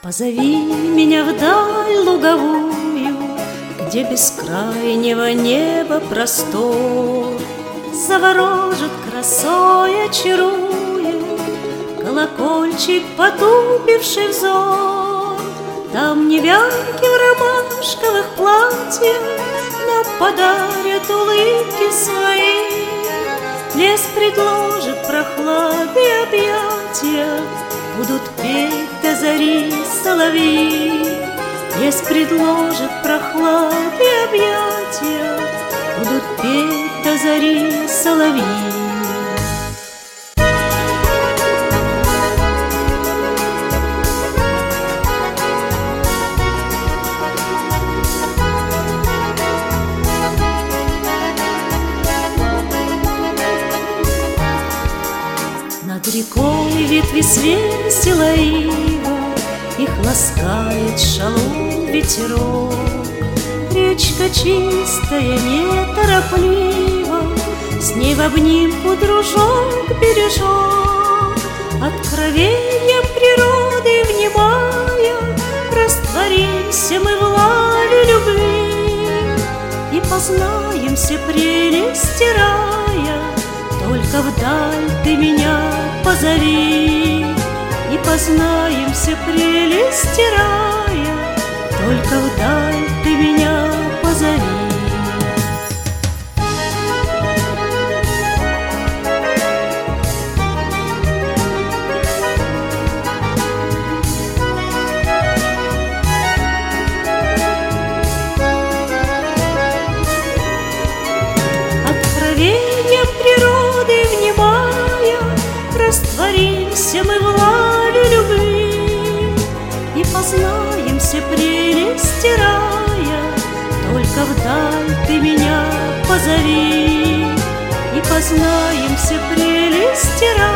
Позови меня вдаль луговую, где бескрайнего неба простор заворожит красой, очаруя колокольчик, потупивший взор. Там невянки в ромашковых платьях нам подарят улыбки свои. Лес предложит прохлады объятия, будут петь до зари соловьи. Лес предложит прохлады объятия, будут петь до зари соловьи. Над рекой ветви свесила ива, их ласкает шалом ветерок. Речка чистая, нетороплива, с ней в обнимку дружок-бережок. Откровением природы внимая, растворимся мы в лаве любви и познаем все прелести рая. Только вдаль ты меня позови, и познаем все прелести рая. Только вдаль ты меня позови. Откровением природы внимая, растворимся мы в лаве любви и познаем все прелести рая. Только вдаль ты меня позови, и познаем все прелести рая.